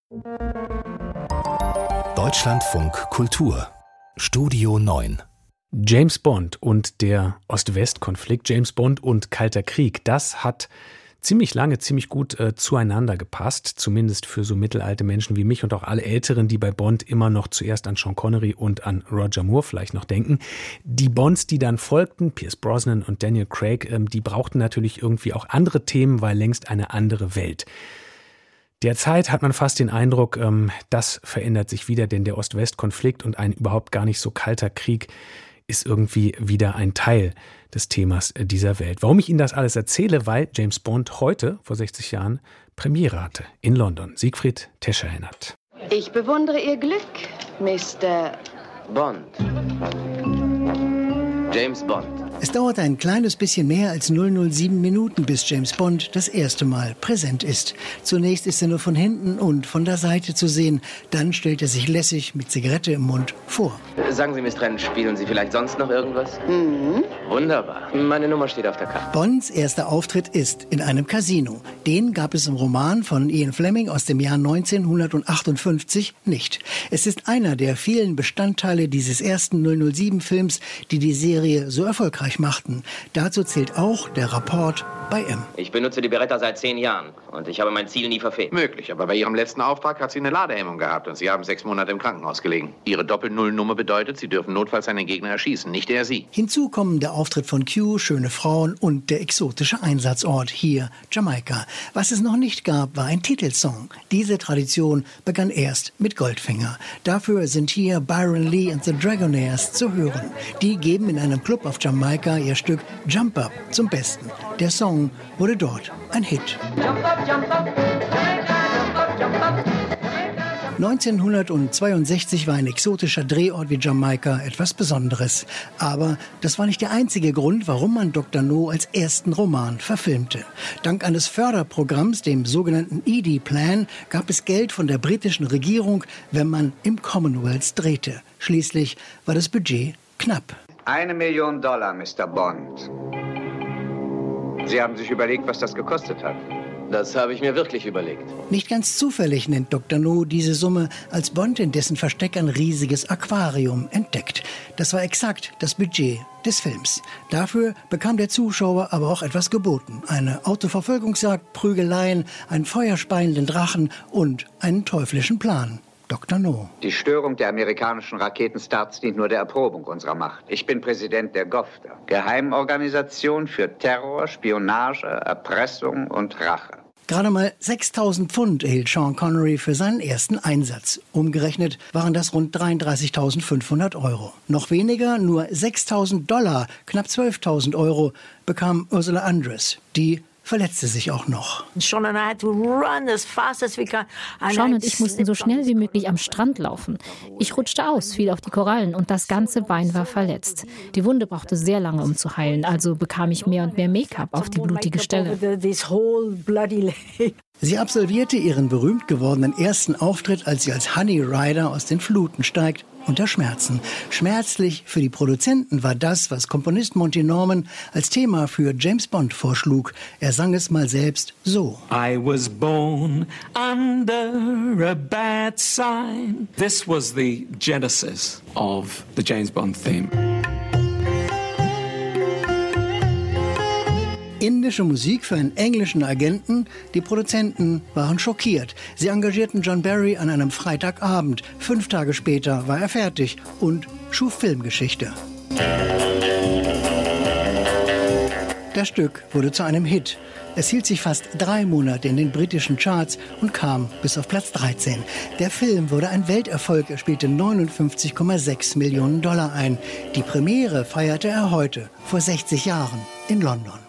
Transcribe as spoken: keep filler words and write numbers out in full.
Deutschlandfunk Kultur Studio neun. James Bond und der Ost-West-Konflikt, James Bond und Kalter Krieg, das hat ziemlich lange, ziemlich gut äh, zueinander gepasst, zumindest für so mittelalte Menschen wie mich und auch alle Älteren, die bei Bond immer noch zuerst an Sean Connery und an Roger Moore vielleicht noch denken. Die Bonds, die dann folgten, Pierce Brosnan und Daniel Craig, ähm, die brauchten natürlich irgendwie auch andere Themen, weil längst eine andere Welt. Derzeit hat man fast den Eindruck, ähm, das verändert sich wieder, denn der Ost-West-Konflikt und ein überhaupt gar nicht so kalter Krieg ist irgendwie wieder ein Teil des Themas dieser Welt. Warum ich Ihnen das alles erzähle, weil James Bond heute, vor sechzig Jahren, Premiere hatte in London. Siegfried Tescher erinnert. Ich bewundere Ihr Glück, Mister Bond. James Bond. Es dauert ein kleines bisschen mehr als null null sieben Minuten, bis James Bond das erste Mal präsent ist. Zunächst ist er nur von hinten und von der Seite zu sehen. Dann stellt er sich lässig mit Zigarette im Mund vor. Sagen Sie, Miss Trent, spielen Sie vielleicht sonst noch irgendwas? Mhm. Wunderbar. Meine Nummer steht auf der Karte. Bonds erster Auftritt ist in einem Casino. Den gab es im Roman von Ian Fleming aus dem Jahr neunzehnhundertachtundfünfzig nicht. Es ist einer der vielen Bestandteile dieses ersten null null sieben Films, die die Serie so erfolgreich machten. Dazu zählt auch der Rapport bei M. Ich benutze die Beretta seit zehn Jahren und ich habe mein Ziel nie verfehlt. Möglich, aber bei Ihrem letzten Auftrag hat sie eine Ladehemmung gehabt und Sie haben sechs Monate im Krankenhaus gelegen. Ihre Doppel-Null-Nummer bedeutet, Sie dürfen notfalls einen Gegner erschießen, nicht er Sie. Hinzu kommen der Auftritt von Q, schöne Frauen und der exotische Einsatzort, hier Jamaika. Was es noch nicht gab, war ein Titelsong. Diese Tradition begann erst mit Goldfinger. Dafür sind hier Byron Lee and the Dragonaires zu hören. Die geben in einem Club auf Jamaika ihr Stück Jump Up zum Besten. Der Song wurde dort ein Hit. neunzehnhundertzweiundsechzig war ein exotischer Drehort wie Jamaika etwas Besonderes. Aber das war nicht der einzige Grund, warum man Doktor No als ersten Roman verfilmte. Dank eines Förderprogramms, dem sogenannten E D-Plan, gab es Geld von der britischen Regierung, wenn man im Commonwealth drehte. Schließlich war das Budget knapp. Eine Million Dollar, Mister Bond. Sie haben sich überlegt, was das gekostet hat. Das habe ich mir wirklich überlegt. Nicht ganz zufällig nennt Doktor No diese Summe, als Bond in dessen Versteck ein riesiges Aquarium entdeckt. Das war exakt das Budget des Films. Dafür bekam der Zuschauer aber auch etwas geboten. Eine Autoverfolgungsjagd, Prügeleien, einen feuerspeienden Drachen und einen teuflischen Plan. Doktor No. Die Störung der amerikanischen Raketenstarts dient nur der Erprobung unserer Macht. Ich bin Präsident der GOFTA, Geheimorganisation für Terror, Spionage, Erpressung und Rache. Gerade mal sechstausend Pfund erhielt Sean Connery für seinen ersten Einsatz. Umgerechnet waren das rund dreiunddreißigtausendfünfhundert Euro. Noch weniger, nur sechstausend Dollar, knapp zwölftausend Euro, bekam Ursula Andress, die verletzte sich auch noch. Sean und ich mussten so schnell wie möglich am Strand laufen. Ich rutschte aus, fiel auf die Korallen und das ganze Bein war verletzt. Die Wunde brauchte sehr lange, um zu heilen, also bekam ich mehr und mehr Make-up auf die blutige Stelle. Sie absolvierte ihren berühmt gewordenen ersten Auftritt, als sie als Honey Rider aus den Fluten steigt, unter Schmerzen. Schmerzlich für die Produzenten war das, was Komponist Monty Norman als Thema für James Bond vorschlug. Er sang es mal selbst so. I was born under a bad sign. This was the genesis of the James Bond theme. Indische Musik für einen englischen Agenten. Die Produzenten waren schockiert. Sie engagierten John Barry an einem Freitagabend. Fünf Tage später war er fertig und schuf Filmgeschichte. Das Stück wurde zu einem Hit. Es hielt sich fast drei Monate in den britischen Charts und kam bis auf Platz dreizehn. Der Film wurde ein Welterfolg. Er spielte neunundfünfzig Komma sechs Millionen Dollar ein. Die Premiere feierte er heute, vor sechzig Jahren, in London.